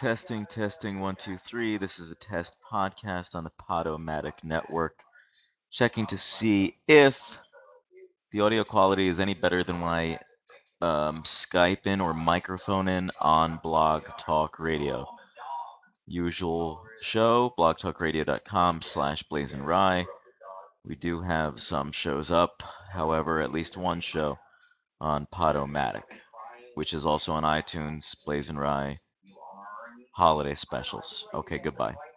Testing, testing, one, two, three. This is a test podcast on the Podomatic network. Checking to see if the audio quality is any better than when I Skype in or microphone in on Blog Talk Radio. Usual show, blogtalkradio.com/blazingrye. We do have some shows up, however, at least one show on Podomatic, which is also on iTunes, Blazing Rye, holiday specials. Okay, goodbye.